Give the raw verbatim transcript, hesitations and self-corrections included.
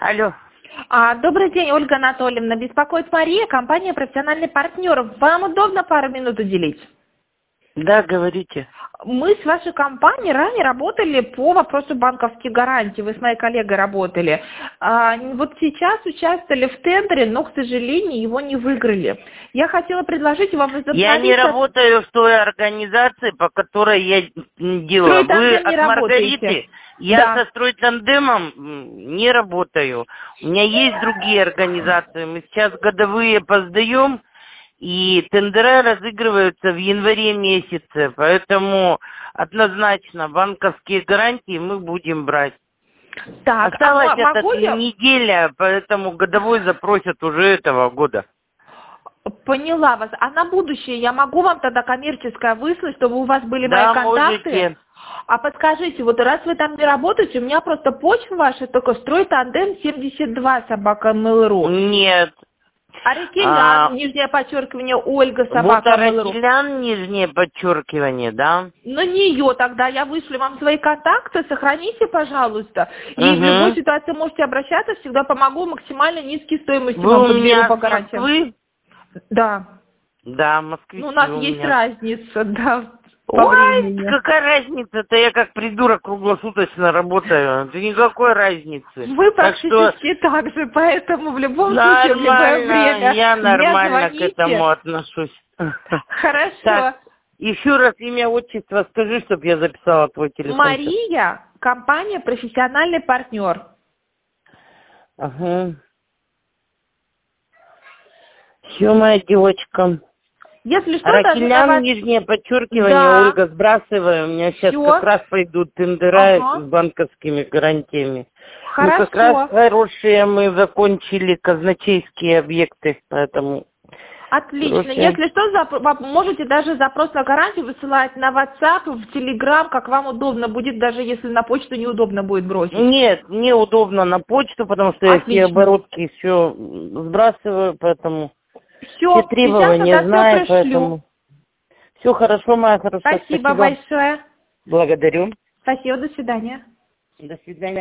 Алло. А, добрый день, Ольга Анатольевна. Беспокоит Мария, компания «Профессиональный партнер». Вам удобно пару минут уделить? Да, говорите. Мы с вашей компанией ранее работали по вопросу банковских гарантий. Вы с моей коллегой работали. А, вот сейчас участвовали в тендере, но, к сожалению, его не выиграли. Я хотела предложить вам возобновить... Я не работаю в той организации, по которой я делала. Вы от Маргариты? Я да. со стройтандемом не работаю. У меня есть другие организации. Мы сейчас годовые поздаем. И тендера разыгрываются в январе месяце, поэтому однозначно банковские гарантии мы будем брать. Так, Осталась а эта я... неделя, поэтому годовой запросят уже этого года. Поняла вас. А на будущее я могу вам тогда коммерческое выслать, чтобы у вас были да, мои контакты? Можете. А подскажите, вот раз вы там не работаете, у меня просто почта ваша только стройтандем семьдесят два собака mail.ru. Нет. Аракелян, а, нижнее подчеркивание, Ольга, собака вот Аракелян, нижнее подчеркивание, да? На нее тогда я вышлю вам свои контакты, сохраните, пожалуйста. И угу. в любой ситуации можете обращаться, всегда помогу максимально низкие стоимости вы вам у меня по с гарантиям. Москвы? Да. Да, москвичи. Ну, у нас у есть меня. разница, да. По Ой, времени. какая разница-то, я как придурок круглосуточно работаю. Да никакой разницы. Вы Так практически что так же, поэтому в любом случае, в любое нормально, время я нормально к мне этому звоните. отношусь. Хорошо. Так, еще раз имя, отчество скажи, чтобы я записала твой телефон. Мария, компания «Профессиональный партнер». Ага. Все, моя девочка. Если что, Аракелян, вас... нижнее подчеркивание, да. Ольга, сбрасывай. У меня сейчас Всё. как раз пойдут тендера ага. с банковскими гарантиями. Хорошо. Ну, как раз хорошие мы закончили казначейские объекты, поэтому... Отлично. Хорошие. Если что, зап... можете даже запрос на гарантию высылать на WhatsApp, в Telegram, как вам удобно будет, даже если на почту неудобно будет бросить. Нет, неудобно на почту, потому что Отлично. я все оборотки все сбрасываю, поэтому... Все, Все требования знаю, поэтому... Все хорошо, моя хорошая. Спасибо, спасибо большое. Благодарю. Спасибо, до свидания. До свидания.